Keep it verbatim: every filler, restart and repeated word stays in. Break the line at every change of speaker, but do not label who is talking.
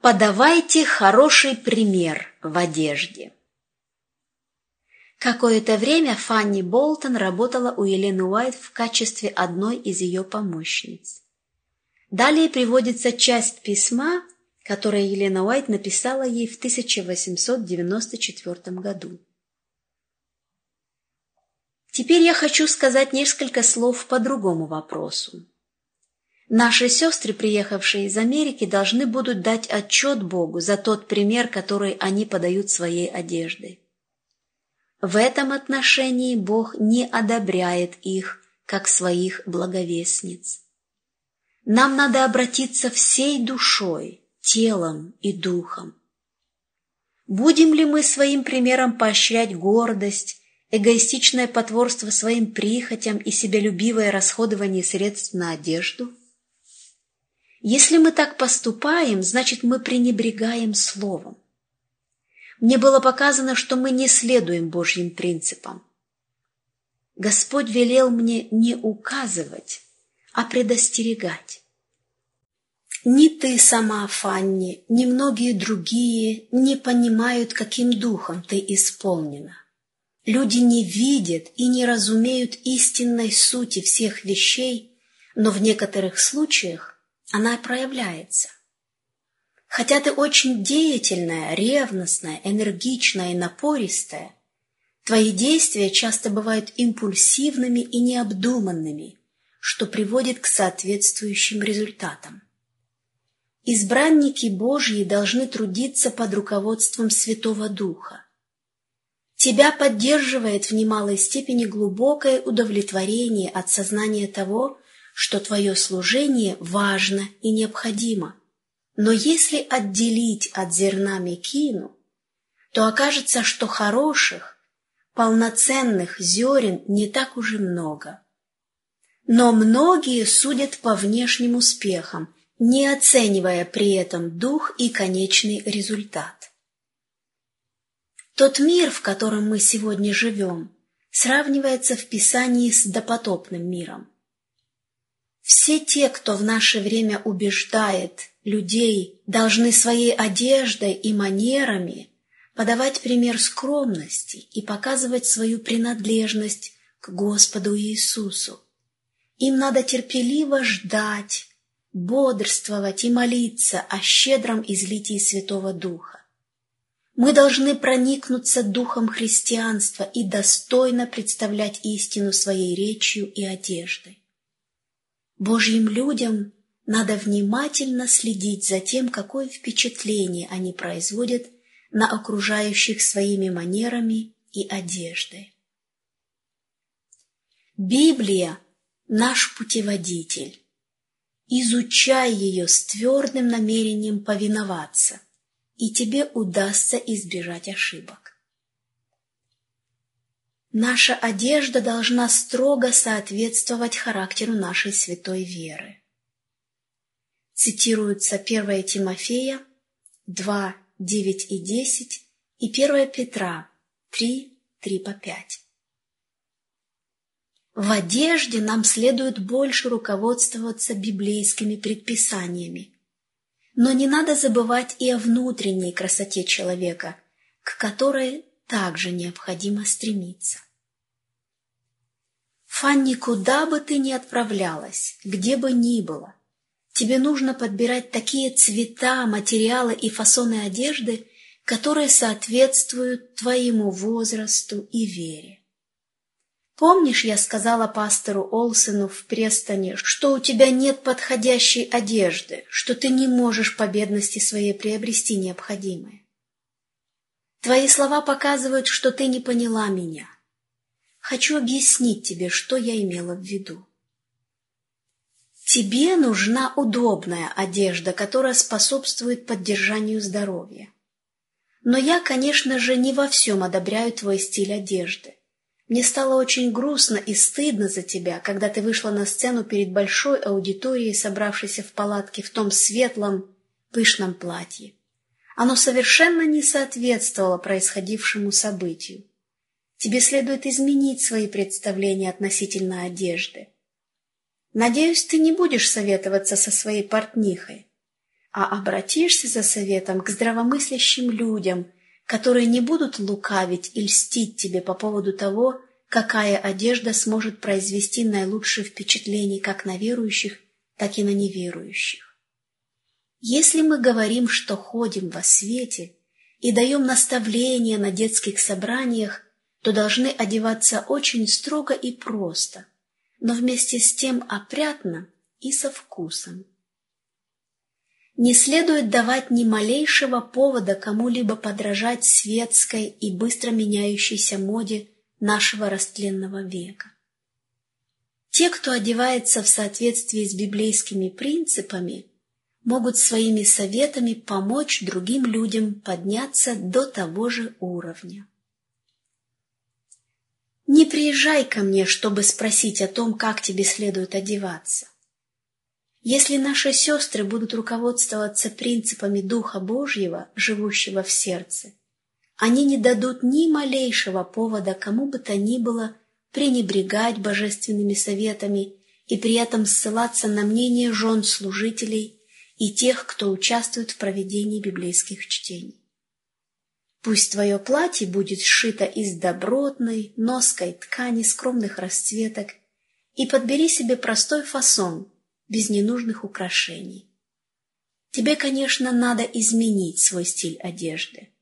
Подавайте хороший пример в одежде. Какое-то время Фанни Болтон работала у Елены Уайт в качестве одной из ее помощниц. Далее приводится часть письма, которое Елена Уайт написала ей в тысяча восемьсот девяносто четвёртом году. Теперь я хочу сказать несколько слов по другому вопросу. Наши сестры, приехавшие из Америки, должны будут дать отчет Богу за тот пример, который они подают своей одеждой. В этом отношении Бог не одобряет их, как своих благовестниц. Нам надо обратиться всей душой, телом и духом. Будем ли мы своим примером поощрять гордость, эгоистичное потворство своим прихотям и себялюбивое расходование средств на одежду? Если мы так поступаем, значит, мы пренебрегаем Словом. Мне было показано, что мы не следуем Божьим принципам. Господь велел мне не указывать, а предостерегать. Ни ты сама, Фанни, ни многие другие не понимают, каким духом ты исполнена. Люди не видят и не разумеют истинной сути всех вещей, но в некоторых случаях она проявляется. Хотя ты очень деятельная, ревностная, энергичная и напористая, твои действия часто бывают импульсивными и необдуманными, что приводит к соответствующим результатам. Избранники Божьи должны трудиться под руководством Святого Духа. Тебя поддерживает в немалой степени глубокое удовлетворение от сознания того, что твое служение важно и необходимо. Но если отделить от зерна мекину, то окажется, что хороших, полноценных зерен не так уж и много. Но многие судят по внешним успехам, не оценивая при этом дух и конечный результат. Тот мир, в котором мы сегодня живем, сравнивается в Писании с допотопным миром. Все те, кто в наше время убеждает людей, должны своей одеждой и манерами подавать пример скромности и показывать свою принадлежность к Господу Иисусу. Им надо терпеливо ждать, бодрствовать и молиться о щедром излитии Святого Духа. Мы должны проникнуться духом христианства и достойно представлять истину своей речью и одеждой. Божьим людям надо внимательно следить за тем, какое впечатление они производят на окружающих своими манерами и одеждой. Библия – наш путеводитель. Изучай ее с твердым намерением повиноваться, и тебе удастся избежать ошибок. Наша одежда должна строго соответствовать характеру нашей святой веры. Цитируются первое Тимофея два, девять и десять и первое Петра три, три по пять. В одежде нам следует больше руководствоваться библейскими предписаниями, но не надо забывать и о внутренней красоте человека, к которой также необходимо стремиться. Фанни, куда бы ты ни отправлялась, где бы ни было, тебе нужно подбирать такие цвета, материалы и фасоны одежды, которые соответствуют твоему возрасту и вере. Помнишь, я сказала пастору Олсену в Престоне, что у тебя нет подходящей одежды, что ты не можешь по бедности своей приобрести необходимое? Твои слова показывают, что ты не поняла меня. Хочу объяснить тебе, что я имела в виду. Тебе нужна удобная одежда, которая способствует поддержанию здоровья. Но я, конечно же, не во всем одобряю твой стиль одежды. Мне стало очень грустно и стыдно за тебя, когда ты вышла на сцену перед большой аудиторией, собравшейся в палатке в том светлом, пышном платье. Оно совершенно не соответствовало происходившему событию. Тебе следует изменить свои представления относительно одежды. Надеюсь, ты не будешь советоваться со своей портнихой. а обратишься за советом к здравомыслящим людям, которые не будут лукавить и льстить тебе по поводу того, какая одежда сможет произвести наилучшее впечатление как на верующих, так и на неверующих. Если мы говорим, что ходим во свете и даем наставления на детских собраниях, то должны одеваться очень строго и просто, но вместе с тем опрятно и со вкусом. Не следует давать ни малейшего повода кому-либо подражать светской и быстро меняющейся моде нашего растленного века. Те, кто одевается в соответствии с библейскими принципами, могут своими советами помочь другим людям подняться до того же уровня. Не приезжай ко мне, чтобы спросить о том, как тебе следует одеваться. Если наши сестры будут руководствоваться принципами Духа Божьего, живущего в сердце, они не дадут ни малейшего повода кому бы то ни было пренебрегать божественными советами и при этом ссылаться на мнение жен служителей и тех, кто участвует в проведении библейских чтений. Пусть твое платье будет сшито из добротной, ноской ткани скромных расцветок, и подбери себе простой фасон, без ненужных украшений. Тебе, конечно, надо изменить свой стиль одежды.